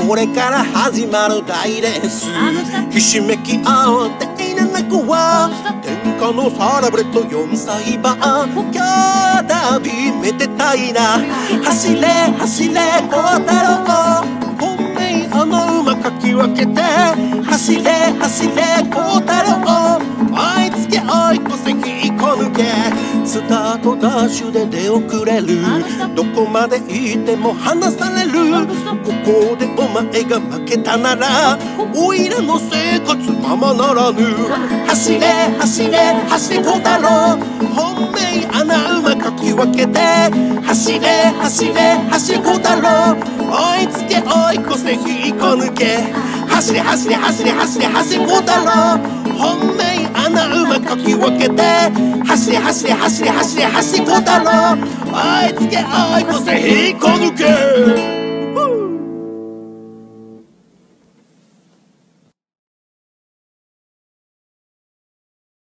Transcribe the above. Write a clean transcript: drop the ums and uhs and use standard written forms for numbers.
これから始まる大レースひしめき合って稲中は天下のサラブレッド4歳馬今日ダービーめでたいな走れ走れ孝太郎本命あの馬かき分けて走れ走れ孝太郎追いつけ追い越せ引っこ抜けスタートダッシュで出遅れるどこまで行っても離されるここでお前が負けたならおいらの生活ままならぬ走れ走れ走れ孝太郎本命穴馬かき分けて走れ走れ走れ孝太郎追いつけ追い越せ引っこ抜け走れ走れ走れ走れ走れ孝太郎本命穴馬かき分けて走れ走れ走れ走れ走れ孝太郎追いつけ追い越せ引っこ抜け